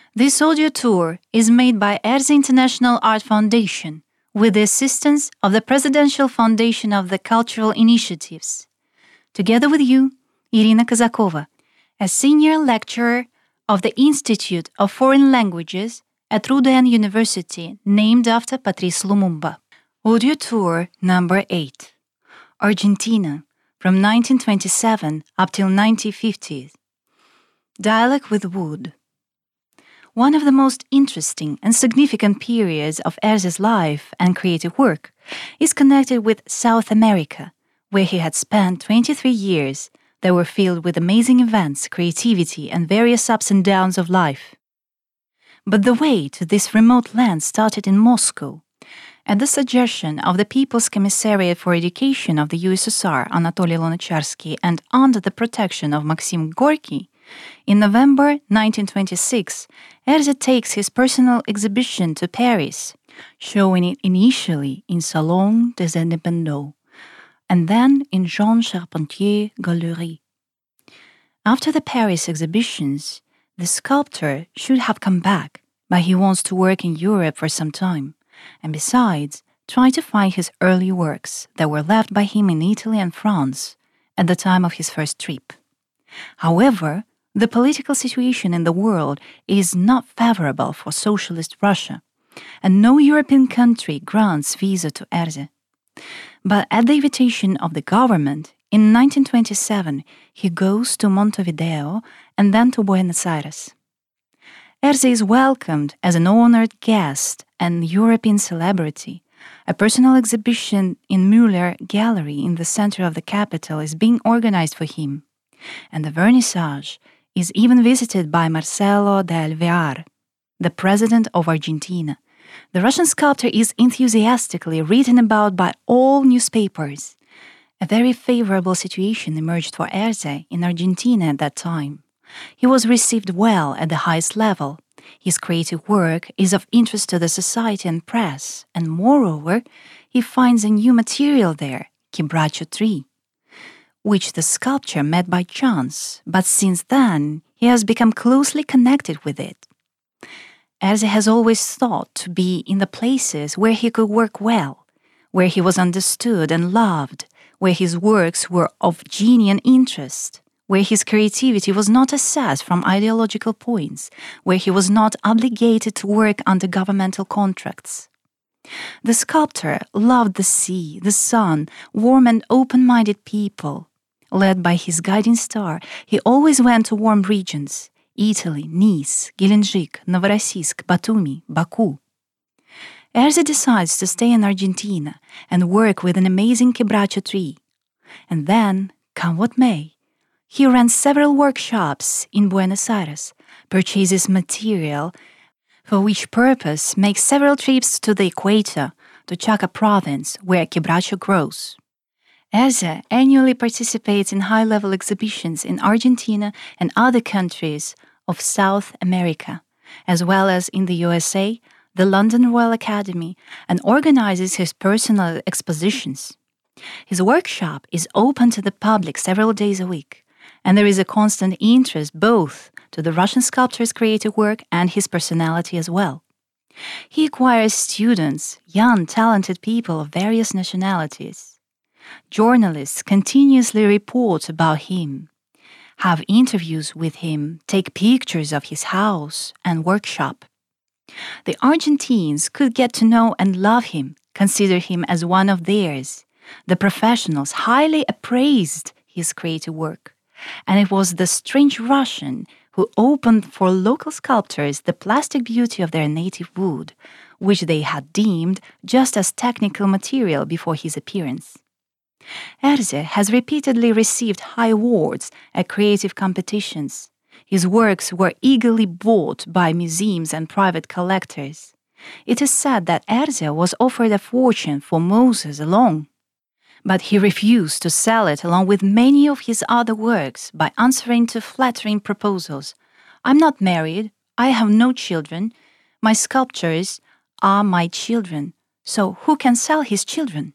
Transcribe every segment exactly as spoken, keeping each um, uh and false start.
This audio tour is made by Erze International Art Foundation with the assistance of the Presidential Foundation of the Cultural Initiatives. Together with you, Irina Kazakova, a senior lecturer of the Institute of Foreign Languages at Rudan University, named after Patrice Lumumba. Audio tour number eight. Argentina, from nineteen twenty-seven up till nineteen fifty. Dialogue with Wood. One of the most interesting and significant periods of Erze's life and creative work is connected with South America, where he had spent twenty-three years that were filled with amazing events, creativity, and various ups and downs of life. But the way to this remote land started in Moscow. At the suggestion of the People's Commissariat for Education of the U S S R, Anatoly Lunacharsky, and under the protection of Maxim Gorky, in November nineteen twenty-six, Erze takes his personal exhibition to Paris, showing it initially in Salon des Indépendants, and then in Jean Charpentier Gallery. After the Paris exhibitions, the sculptor should have come back, but he wants to work in Europe for some time, and besides, try to find his early works that were left by him in Italy and France at the time of his first trip. However, the political situation in the world is not favorable for socialist Russia, and no European country grants visa to Erze. But at the invitation of the government, in nineteen twenty-seven, he goes to Montevideo and then to Buenos Aires. Erze is welcomed as an honored guest and European celebrity. A personal exhibition in Müller Gallery in the center of the capital is being organized for him, and the vernissage is even visited by Marcelo de Alvear, the president of Argentina. The Russian sculptor is enthusiastically written about by all newspapers. A very favorable situation emerged for Erze in Argentina at that time. He was received well at the highest level. His creative work is of interest to the society and press, and moreover, he finds a new material there, quebracho tree, which the sculptor met by chance, but since then he has become closely connected with it. Erze has always thought to be in the places where he could work well, where he was understood and loved, where his works were of genuine interest, where his creativity was not assessed from ideological points, where he was not obligated to work under governmental contracts. The sculptor loved the sea, the sun, warm and open-minded people. Led by his guiding star, he always went to warm regions: Italy, Nice, Gelendzhik, Novorossiysk, Batumi, Baku. Erze decides to stay in Argentina and work with an amazing quebracho tree. And then, come what may, he runs several workshops in Buenos Aires, purchases material, for which purpose makes several trips to the equator, to Chaco province, where quebracho grows. Erze annually participates in high-level exhibitions in Argentina and other countries of South America, as well as in the U S A, the London Royal Academy, and organizes his personal expositions. His workshop is open to the public several days a week, and there is a constant interest both to the Russian sculptor's creative work and his personality as well. He acquires students, young, talented people of various nationalities. Journalists continuously report about him, have interviews with him, take pictures of his house and workshop. The Argentines could get to know and love him, consider him as one of theirs. The professionals highly appraised his creative work, and it was the strange Russian who opened for local sculptors the plastic beauty of their native wood, which they had deemed just as technical material before his appearance. Erze has repeatedly received high awards at creative competitions. His works were eagerly bought by museums and private collectors. It is said that Erze was offered a fortune for Moses alone, but he refused to sell it along with many of his other works by answering to flattering proposals. "I'm not married, I have no children, my sculptures are my children, so who can sell his children?"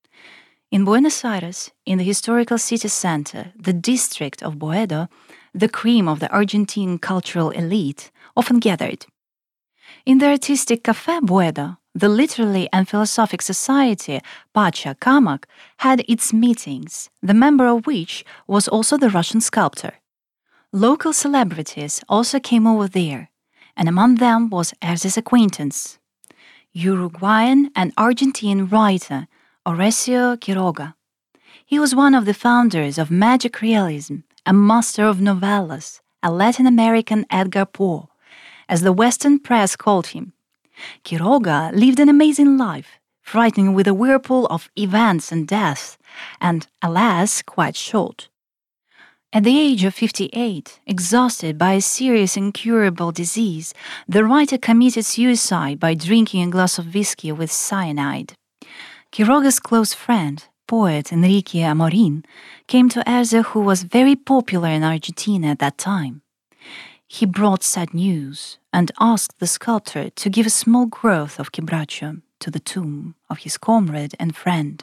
In Buenos Aires, in the historical city center, the district of Boedo, the cream of the Argentine cultural elite, often gathered. In the artistic Café Boedo, the literary and philosophic society Pacha Kamak had its meetings, the member of which was also the Russian sculptor. Local celebrities also came over there, and among them was Erzé's acquaintance, Uruguayan and Argentine writer Horacio Quiroga. He was one of the founders of magic realism, a master of novellas, a Latin American Edgar Poe, as the Western press called him. Quiroga lived an amazing life, frightening with a whirlpool of events and deaths, and, alas, quite short. At the age of fifty-eight, exhausted by a serious incurable disease, the writer committed suicide by drinking a glass of whiskey with cyanide. Quiroga's close friend, poet Enrique Amorin, came to Erzé, who was very popular in Argentina at that time. He brought sad news and asked the sculptor to give a small growth of quebracho to the tomb of his comrade and friend.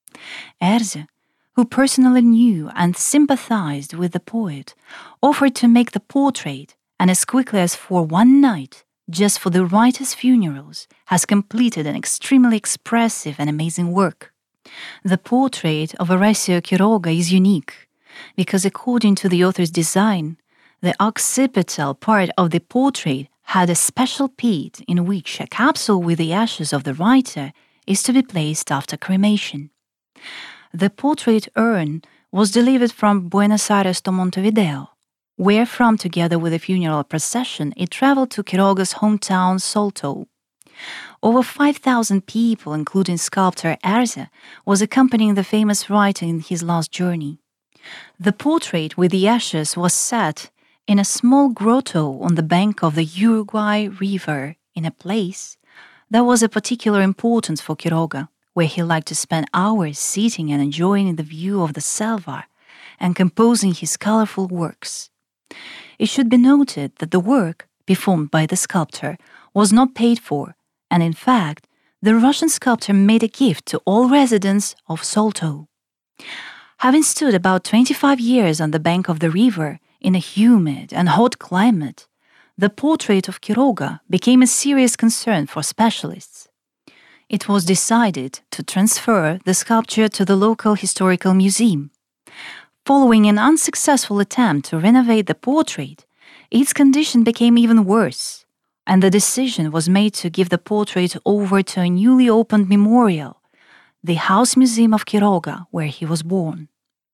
Erzé, who personally knew and sympathized with the poet, offered to make the portrait, and as quickly as for one night, just for the writer's funerals, has completed an extremely expressive and amazing work. The portrait of Horacio Quiroga is unique, because according to the author's design, the occipital part of the portrait had a special pit in which a capsule with the ashes of the writer is to be placed after cremation. The portrait urn was delivered from Buenos Aires to Montevideo, where from, together with a funeral procession, it traveled to Quiroga's hometown Salto. Over five thousand people, including sculptor Erzé, was accompanying the famous writer in his last journey. The portrait with the ashes was set in a small grotto on the bank of the Uruguay River, in a place that was of particular importance for Quiroga, where he liked to spend hours sitting and enjoying the view of the Selva and composing his colorful works. It should be noted that the work, performed by the sculptor, was not paid for, and in fact, the Russian sculptor made a gift to all residents of Salto. Having stood about twenty-five years on the bank of the river in a humid and hot climate, the portrait of Quiroga became a serious concern for specialists. It was decided to transfer the sculpture to the local historical museum. Following an unsuccessful attempt to renovate the portrait, its condition became even worse, and the decision was made to give the portrait over to a newly opened memorial, the House Museum of Quiroga, where he was born.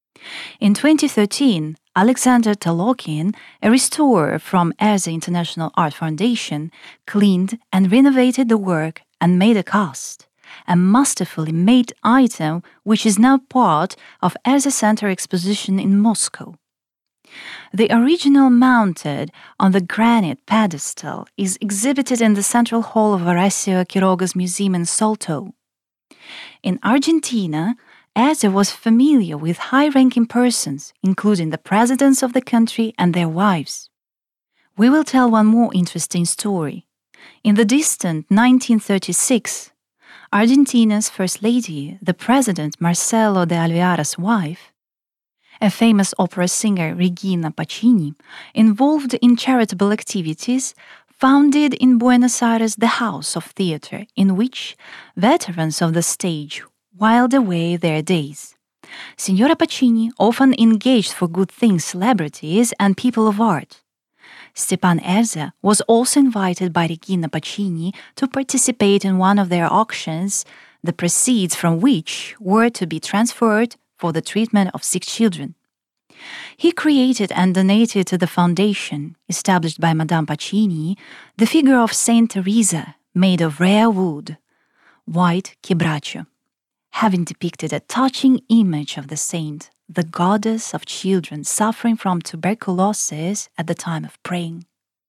In twenty thirteen, Alexander Talokin, a restorer from Erzé International Art Foundation, cleaned and renovated the work and made a cast, a masterfully made item which is now part of Erzé Center exposition in Moscow. The original, mounted on the granite pedestal, is exhibited in the central hall of Horacio Quiroga's museum in Salto. In Argentina, Erzé was familiar with high-ranking persons, including the presidents of the country and their wives. We will tell one more interesting story. In the distant nineteen thirty-six, Argentina's First Lady, the President Marcelo de Alvear's wife, a famous opera singer Regina Pacini, involved in charitable activities, founded in Buenos Aires the House of Theatre, in which veterans of the stage whiled away their days. Signora Pacini often engaged for good things celebrities and people of art. Stepan Erzé was also invited by Regina Pacini to participate in one of their auctions, the proceeds from which were to be transferred for the treatment of sick children. He created and donated to the foundation, established by Madame Pacini, the figure of Saint Teresa, made of rare wood, white quebracho, having depicted a touching image of the saint, the goddess of children suffering from tuberculosis at the time of praying.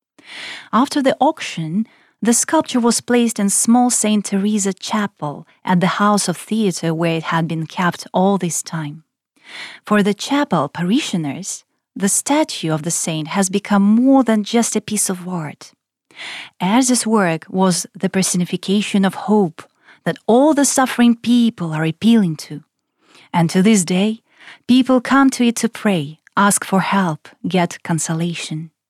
After the auction, the sculpture was placed in small Saint Teresa chapel at the House of Theatre where it had been kept all this time. For the chapel parishioners, the statue of the saint has become more than just a piece of art. Erzé's work was the personification of hope that all the suffering people are appealing to. And to this day, people come to it to pray, ask for help, get consolation.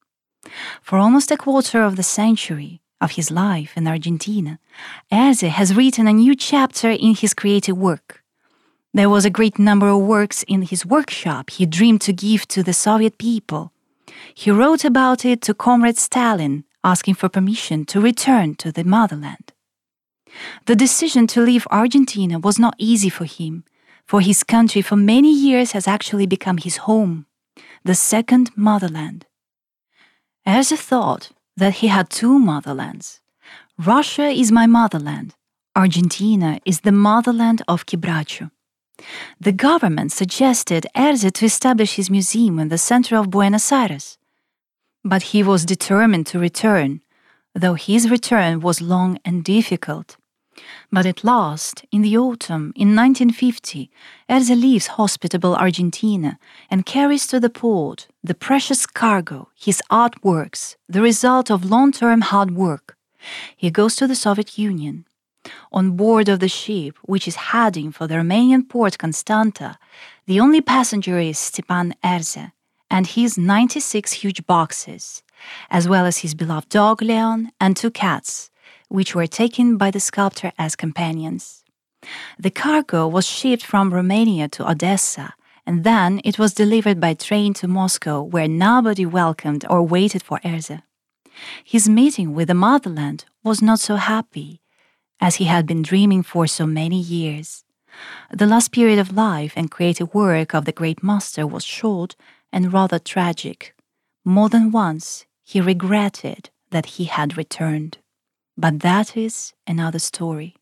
For almost a quarter of the century of his life in Argentina, Erze has written a new chapter in his creative work. There was a great number of works in his workshop he dreamed to give to the Soviet people. He wrote about it to Comrade Stalin, asking for permission to return to the motherland. The decision to leave Argentina was not easy for him, for his country for many years has actually become his home, the second motherland. Erze thought that he had two motherlands. Russia is my motherland. Argentina is the motherland of Quebracho. The government suggested Erze to establish his museum in the center of Buenos Aires. But he was determined to return, though his return was long and difficult. But at last, in the autumn, in nineteen fifty, Erze leaves hospitable Argentina and carries to the port the precious cargo, his artworks, the result of long-term hard work. He goes to the Soviet Union. On board of the ship, which is heading for the Romanian port Constanta, the only passenger is Stepan Erze and his ninety-six huge boxes, as well as his beloved dog Leon and two cats, which were taken by the sculptor as companions. The cargo was shipped from Romania to Odessa, and then it was delivered by train to Moscow, where nobody welcomed or waited for Erze. His meeting with the motherland was not so happy, as he had been dreaming for so many years. The last period of life and creative work of the great master was short and rather tragic. More than once, he regretted that he had returned. But that is another story.